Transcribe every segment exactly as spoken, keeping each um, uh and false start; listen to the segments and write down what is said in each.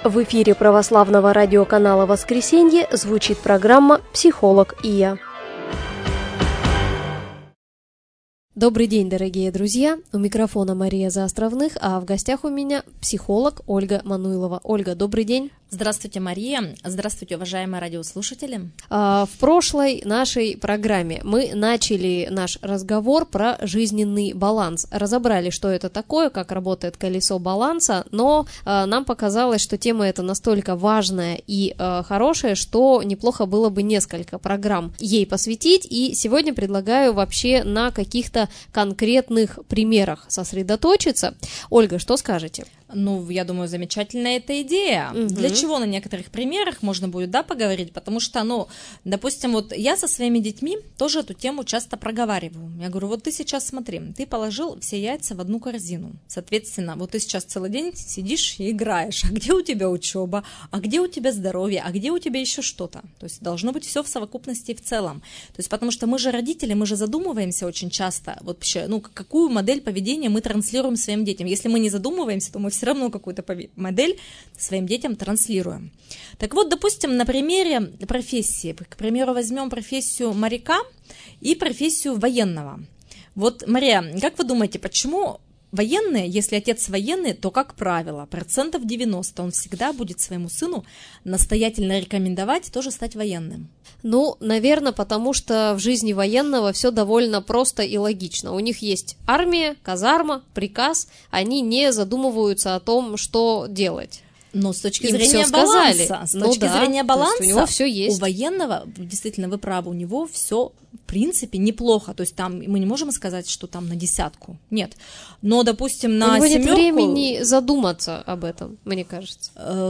В эфире православного радиоканала «Воскресенье» звучит программа «Психолог и я». Добрый день, дорогие друзья! У микрофона Мария Заостровных, а в гостях у меня психолог Ольга Мануйлова. Ольга, добрый день! Здравствуйте, Мария! Здравствуйте, уважаемые радиослушатели! В прошлой нашей программе мы начали наш разговор про жизненный баланс. Разобрали, что это такое, как работает колесо баланса, но нам показалось, что тема эта настолько важная и хорошая, что неплохо было бы несколько программ ей посвятить, и сегодня предлагаю вообще на каких-то конкретных примерах сосредоточиться. Ольга, что скажете? Ну, я думаю, замечательная эта идея. Угу. Для чего на некоторых примерах можно будет, да, поговорить? Потому что, ну, допустим, вот я со своими детьми тоже эту тему часто проговариваю. Я говорю, вот ты сейчас смотри, ты положил все яйца в одну корзину. Соответственно, вот ты сейчас целый день сидишь и играешь. А где у тебя учеба? А где у тебя здоровье? А где у тебя еще что-то? То есть должно быть все в совокупности и в целом. То есть потому что мы же родители, мы же задумываемся очень часто, вот вообще, ну, какую модель поведения мы транслируем своим детям. Если мы не задумываемся, то мы все равно какую-то модель своим детям транслируем. Так вот, допустим, на примере профессии, к примеру, возьмем профессию моряка и профессию военного. Вот, Мария, как вы думаете, почему военные, если отец военный, то, как правило, процентов девяносто он всегда будет своему сыну настоятельно рекомендовать тоже стать военным? Ну, наверное, потому что в жизни военного все довольно просто и логично. У них есть армия, казарма, приказ, они не задумываются о том, что делать. Но с точки Им зрения баланса, с ну точки да, зрения баланса, у него все есть. У военного, действительно, вы правы, у него все в принципе неплохо. То есть там мы не можем сказать, что там на десятку. Нет. Но, допустим, на семерку... У него семерку... нет времени задуматься об этом, мне кажется.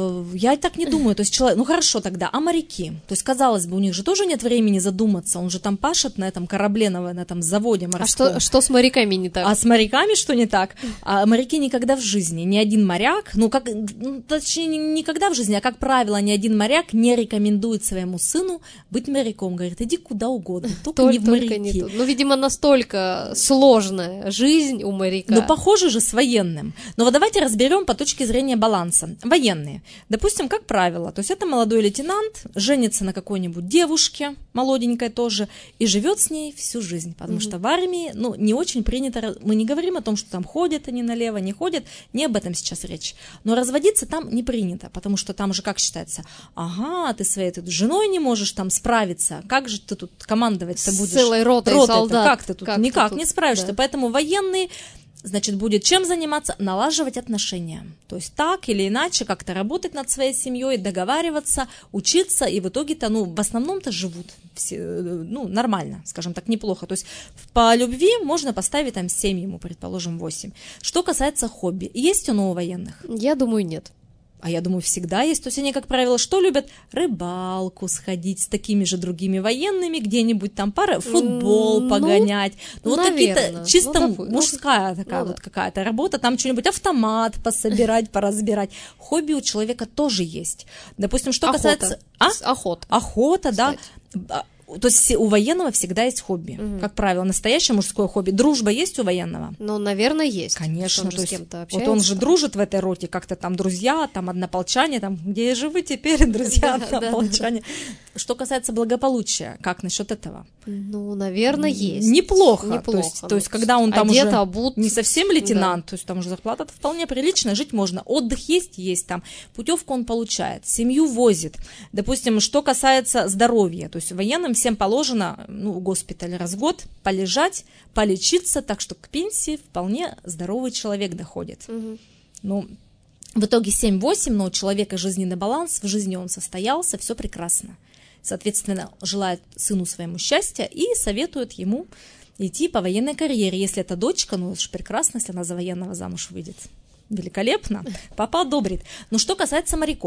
Я так не думаю. То есть человек... Ну хорошо тогда, а моряки? То есть, казалось бы, у них же тоже нет времени задуматься. Он же там пашет на этом корабле, на, на этом заводе морском. А что, что с моряками не так? А с моряками что не так? А моряки никогда в жизни, ни один моряк, ну как, ну, точнее, никогда в жизни, а как правило, ни один моряк не рекомендует своему сыну быть моряком. Говорит, иди куда угодно, только, только не в моряки. Не тут. Ну, видимо, настолько сложная жизнь у моряка. Ну, похоже же с военным. Но вот давайте разберем по точке зрения баланса. Военные. Допустим, как правило, то есть это молодой лейтенант, женится на какой-нибудь девушке, молоденькой тоже, и живет с ней всю жизнь. Потому mm-hmm. что в армии, ну, не очень принято, мы не говорим о том, что там ходят они налево, не ходят, не об этом сейчас речь. Но разводиться там не принято, потому что там же как считается, ага, ты своей тут женой не можешь там справиться, как же ты тут командовать-то будешь? С целой ротой солдат. Как ты тут? Как Никак ты тут? не справишься. Да. Поэтому военный, значит, будет чем заниматься? Налаживать отношения. То есть так или иначе как-то работать над своей семьей, договариваться, учиться, и в итоге-то, ну, в основном-то живут все, ну, нормально, скажем так, неплохо. То есть по любви можно поставить там семь ему, предположим, восемь. Что касается хобби, есть оно у военных? Я думаю, нет. А я думаю, всегда есть. То есть они, как правило, что любят? Рыбалку сходить с такими же другими военными, где-нибудь там пара, футбол ну, погонять. Ну, вот какие-то чисто ну, мужская ну, такая ну, вот да. какая-то работа. Там что-нибудь автомат пособирать, поразбирать. Хобби у человека тоже есть. Допустим, что Охота. касается... А? Охота. Охота, Кстати. да. То есть у военного всегда есть хобби, угу. как правило, настоящее мужское хобби. Дружба есть у военного? Ну, наверное, есть. Конечно. Он же то с кем-то есть, общается. Вот он же дружит в этой роте, как-то там друзья, там однополчане, там, где же вы теперь, друзья, однополчане. Что касается благополучия, как насчет этого? Ну, наверное, есть. Неплохо. Неплохо. То есть, то есть когда он там одет, уже обут. не совсем лейтенант, Да. то есть там уже зарплата вполне приличная, жить можно. Отдых есть, есть там. Путевку он получает, семью возит. Допустим, что касается здоровья, то есть военным всем положено, ну, в госпитале раз в год полежать, полечиться, так что к пенсии вполне здоровый человек доходит. Угу. Ну, в итоге семь-восемь, но у человека жизненный баланс, в жизни он состоялся, все прекрасно. Соответственно, желает сыну своему счастья и советует ему идти по военной карьере. Если это дочка, ну, это же прекрасно, если она за военного замуж выйдет. Великолепно, папа одобрит. Но что касается моряков,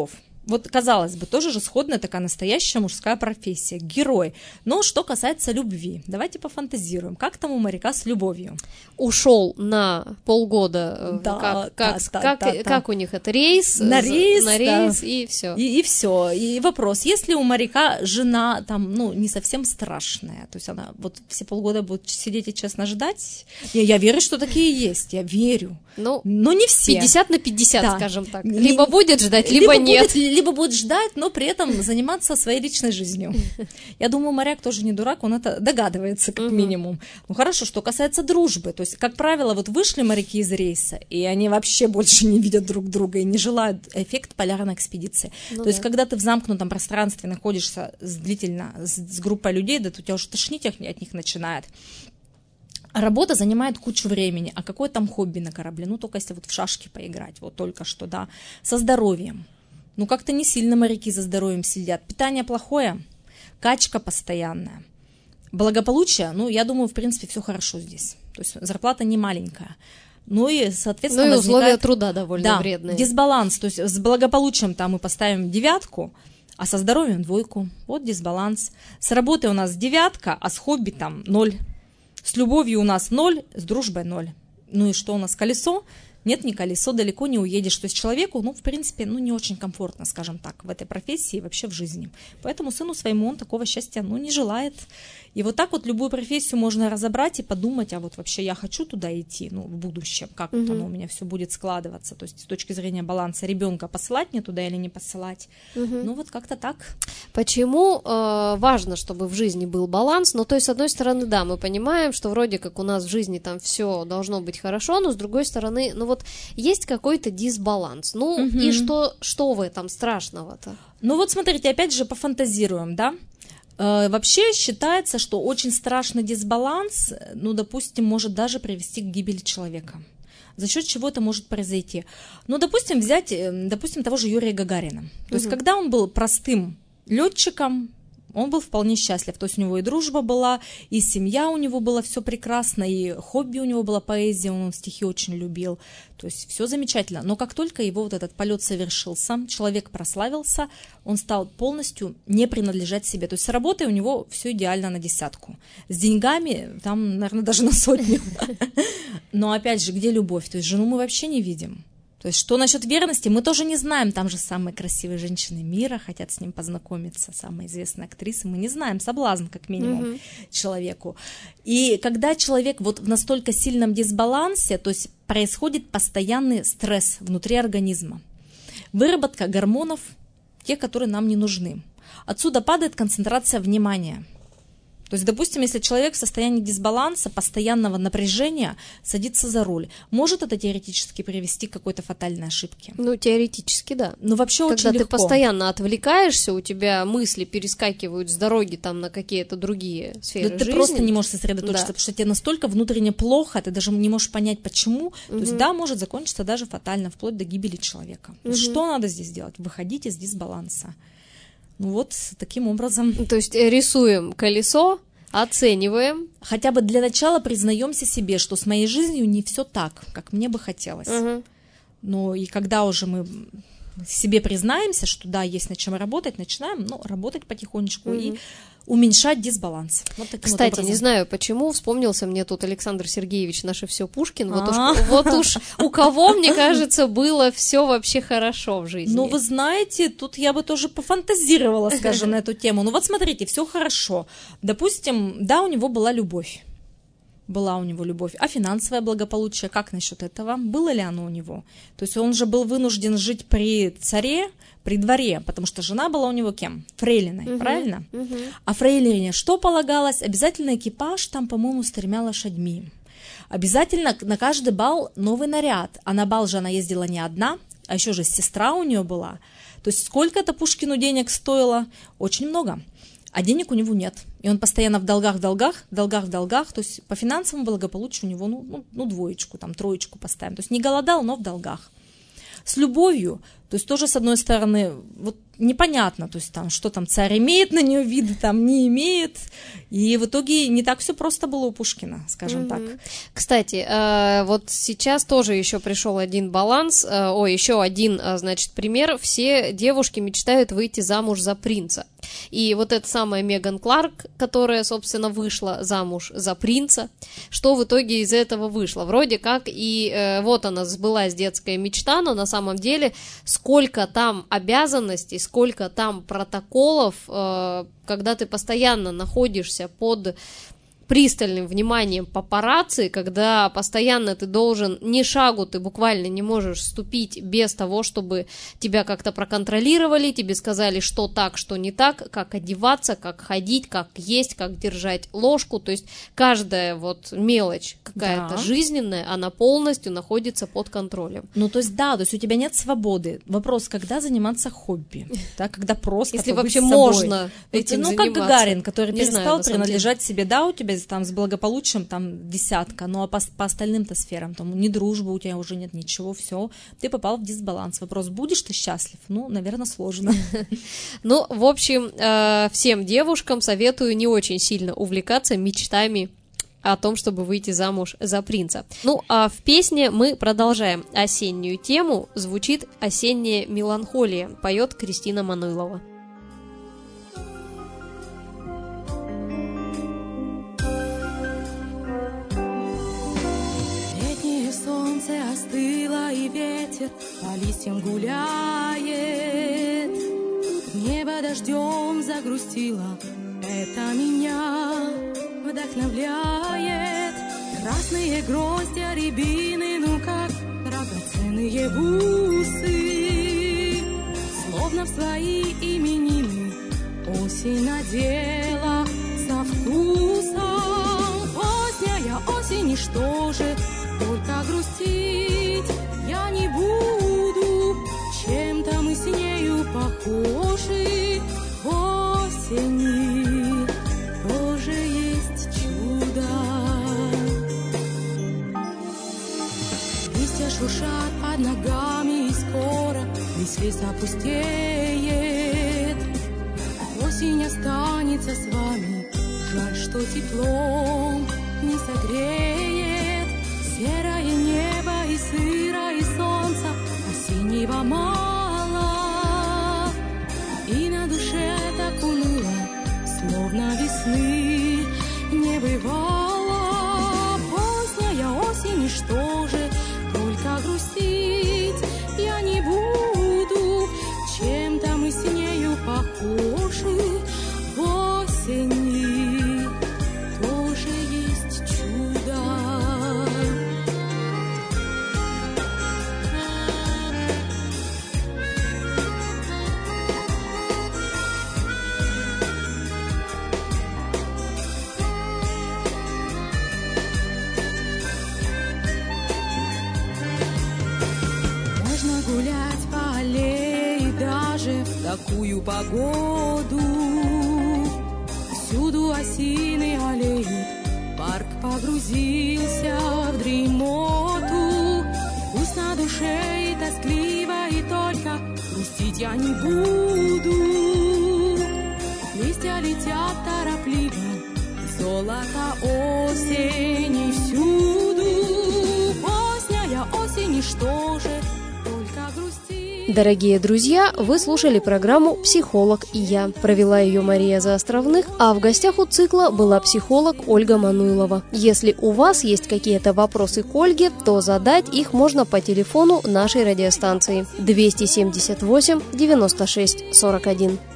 Вот, казалось бы, тоже же сходная такая настоящая мужская профессия, герой. Но что касается любви, давайте пофантазируем. Как там у моряка с любовью? Ушел на полгода, да, как, как, да, как, да, да, как у них это, рейс? На рейс, на рейс да. и все. И, и все. И вопрос, если у моряка жена там, ну, не совсем страшная, то есть она вот все полгода будет сидеть и честно ждать, я, я верю, что такие есть, я верю. Ну, но не все. пятьдесят на пятьдесят, да. Скажем так. Ли, либо будет ждать, либо, либо нет. Будет, либо будет ждать, но при этом заниматься своей личной жизнью. Я думаю, моряк тоже не дурак, он это догадывается, как минимум. Ну хорошо, что касается дружбы. То есть, как правило, вот вышли моряки из рейса, и они вообще больше не видят друг друга и не желают эффект полярной экспедиции. Ну, То да. есть, когда ты в замкнутом пространстве находишься длительно с, с группой людей, да, то тебя уже тошнить от них начинает. Работа занимает кучу времени, а какое там хобби на корабле? Ну, только если вот в шашки поиграть, вот только что, да. Со здоровьем. Ну, как-то не сильно моряки за здоровьем следят. Питание плохое, качка постоянная. Благополучие, ну, я думаю, в принципе, все хорошо здесь. То есть зарплата не маленькая. Ну и, соответственно, ну и возникает... условия труда довольно да, вредные. Дисбаланс. То есть с благополучием там мы поставим девятку, а со здоровьем двойку. Вот дисбаланс. С работой у нас девятка, а с хобби там ноль. С любовью у нас ноль, с дружбой ноль. Ну и что у нас, колесо? Нет, не колесо, далеко не уедешь. То есть человеку, ну, в принципе, ну, не очень комфортно, скажем так, в этой профессии и вообще в жизни. Поэтому сыну своему он такого счастья, ну, не желает. И вот так вот любую профессию можно разобрать и подумать, а вот вообще я хочу туда идти, ну, в будущем, как mm-hmm. вот оно у меня все будет складываться. То есть с точки зрения баланса ребенка посылать мне туда или не посылать. Mm-hmm. Ну, вот как-то так. Почему э, важно, чтобы в жизни был баланс? Ну, то есть, с одной стороны, да, мы понимаем, что вроде как у нас в жизни там все должно быть хорошо, но с другой стороны, ну, вот есть какой-то дисбаланс. Ну, mm-hmm. и что, что в этом страшного-то? Ну, вот смотрите, опять же, пофантазируем, да? Вообще считается, что очень страшный дисбаланс, ну, допустим, может даже привести к гибели человека. За счет чего это может произойти? Ну, допустим, взять, допустим, того же Юрия Гагарина. То есть, угу. когда он был простым летчиком, он был вполне счастлив. То есть у него и дружба была, и семья у него была, все прекрасно, и хобби у него была поэзия, он стихи очень любил. То есть все замечательно. Но как только его вот этот полет совершился, человек прославился, он стал полностью не принадлежать себе. То есть с работой у него все идеально на десятку. С деньгами там, наверное, даже на сотню. Но опять же, где любовь? То есть жену мы вообще не видим. То есть, что насчет верности, мы тоже не знаем. Там же самые красивые женщины мира хотят с ним познакомиться, самые известные актрисы. Мы не знаем, соблазн, как минимум, mm-hmm. человеку. И когда человек вот в настолько сильном дисбалансе, то есть происходит постоянный стресс внутри организма. Выработка гормонов, те, которые нам не нужны. Отсюда падает концентрация внимания. То есть, допустим, если человек в состоянии дисбаланса, постоянного напряжения садится за руль, может это теоретически привести к какой-то фатальной ошибке? Ну, теоретически, да. Ну, вообще Когда очень легко. Когда ты постоянно отвлекаешься, у тебя мысли перескакивают с дороги там на какие-то другие сферы да жизни. Ты просто не можешь сосредоточиться, да. потому что тебе настолько внутренне плохо, ты даже не можешь понять, почему. Угу. То есть, да, может закончиться даже фатально, вплоть до гибели человека. Угу. Что надо здесь делать? Выходить из дисбаланса. Ну вот, таким образом. То есть рисуем колесо, оцениваем. Хотя бы для начала признаемся себе, что с моей жизнью не все так, как мне бы хотелось. Угу. Ну и когда уже мы себе признаемся, что да, есть над чем работать, начинаем ну, работать потихонечку угу. и уменьшать дисбаланс. Вот Кстати, вот не знаю почему, вспомнился мне тут Александр Сергеевич, наше все Пушкин. Вот уж, вот уж у кого, мне кажется, было все вообще хорошо в жизни. Ну, вы знаете, тут я бы тоже пофантазировала, скажем, на эту тему. Ну вот смотрите, все хорошо. Допустим, да, у него была любовь. Была у него любовь. А финансовое благополучие, как насчет этого? Было ли оно у него? То есть он же был вынужден жить при царе, при дворе, потому что жена была у него кем? Фрейлиной, угу, правильно? Угу. А фрейлине что полагалось? Обязательно экипаж, там, по-моему, с тремя лошадьми. Обязательно на каждый бал новый наряд. А на бал же она ездила не одна, а еще же сестра у нее была. То есть сколько это Пушкину денег стоило? Очень много. А денег у него нет. И он постоянно в долгах, в долгах, в долгах, в долгах. То есть по финансовому благополучию у него ну, ну, ну двоечку, там, троечку поставим. То есть не голодал, но в долгах. с любовью. То есть тоже, с одной стороны, вот непонятно, то есть там, что там царь имеет на нее виды, там не имеет. И в итоге не так все просто было у Пушкина, скажем mm-hmm. так. Кстати, э, вот сейчас тоже еще пришел один баланс, э, ой, еще один, э, значит, пример. Все девушки мечтают выйти замуж за принца. И вот эта самая Меган Кларк, которая, собственно, вышла замуж за принца, что в итоге из этого вышло? Вроде как и э, вот она, сбылась детская мечта, но на самом деле сколько там обязанностей, сколько там протоколов, э, когда ты постоянно находишься под пристальным вниманием папарацци, когда постоянно ты должен, ни шагу ты буквально не можешь ступить без того, чтобы тебя как-то проконтролировали, тебе сказали, что так, что не так, как одеваться, как ходить, как есть, как держать ложку, то есть каждая вот мелочь какая-то да. жизненная, она полностью находится под контролем. Ну, то есть да, то есть у тебя нет свободы. Вопрос, когда заниматься хобби, да, когда просто если вообще можно этим ну, заниматься. Ну, как Гагарин, который не перестал знаю, принадлежать себе, да, у тебя там с благополучием там десятка, ну а по, по остальным-то сферам, там ни дружбы у тебя уже нет, ничего, все, ты попал в дисбаланс. Вопрос, будешь ты счастлив? Ну, наверное, сложно. Ну, в общем, всем девушкам советую не очень сильно увлекаться мечтами о том, чтобы выйти замуж за принца. Ну, а в песне мы продолжаем осеннюю тему, звучит «Осенняя меланхолия», поет Кристина Мануйлова. Солнце остыло, и ветер по листьям гуляет. Небо дождем загрустило, это меня вдохновляет. Красные гроздья рябины, ну как драгоценные бусы, словно в свои именины осень надела со вкусом. Поздняя осень, и что же? Только грустить я не буду, чем-то мы с нею похожи. В осени тоже есть чудо. Листья шуршат под ногами, и скоро весь лес опустеет. Осень останется с вами, жаль, что теплом не согреет. Серое небо и сыро, и солнца осеннего мало, и на душе так уныло, словно весны не бывало. Поздняя осень, и что же? Только грустить я не буду, чем-то мы с нею похожи. В осени тоже есть чудо. Гулять по аллее даже в такую погоду. Всюду осины аллеют, парк погрузился в дремоту. Пусть на душе и тоскливо, и только грустить я не буду. Листья летят торопливо, золото осени всюду. Поздняя осень, и что же? Дорогие друзья, вы слушали программу «Психолог и я». Провела ее Мария Заостровных, а в гостях у цикла была психолог Ольга Мануйлова. Если у вас есть какие-то вопросы к Ольге, то задать их можно по телефону нашей радиостанции двести семьдесят восемь девяносто шесть сорок один.